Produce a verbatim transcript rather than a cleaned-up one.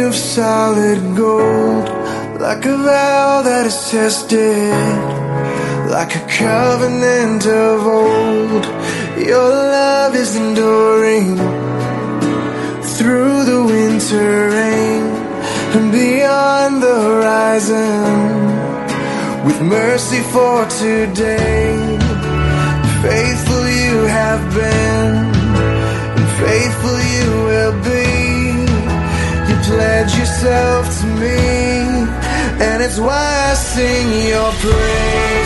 of solid gold, like a vow that is tested, like a covenant of old. Your love is enduring through the winter rain and beyond the horizon, with mercy for today. Faithful you have been, and faithful you will be. You pledge yourself to me, and it's why I sing your praise.